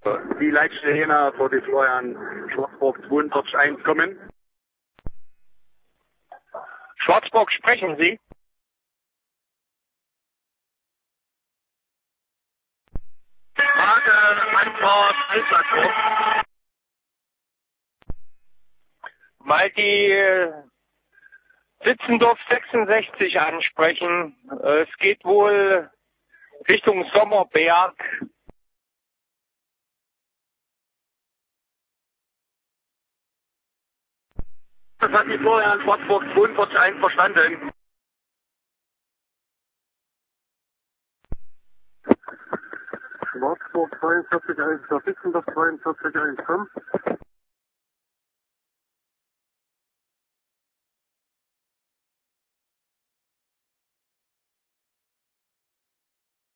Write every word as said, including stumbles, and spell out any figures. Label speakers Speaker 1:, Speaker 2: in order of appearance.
Speaker 1: Die Leitstelle Jena für die Florian Schwarzburg zweiundvierzig eins kommen.
Speaker 2: Schwarzburg, sprechen Sie?
Speaker 1: Frage, Antwort, Altlandburg.
Speaker 2: Mal die äh, Sitzendorf sechsundsechzig ansprechen. Äh, es geht wohl Richtung Sommerberg.
Speaker 1: Das hat die Florian Schwarzburg zweiundvierzig eins verstanden.
Speaker 3: Schwarzburg zweiundvierzig eins, Sitzendorf zweiundvierzig eins, komm.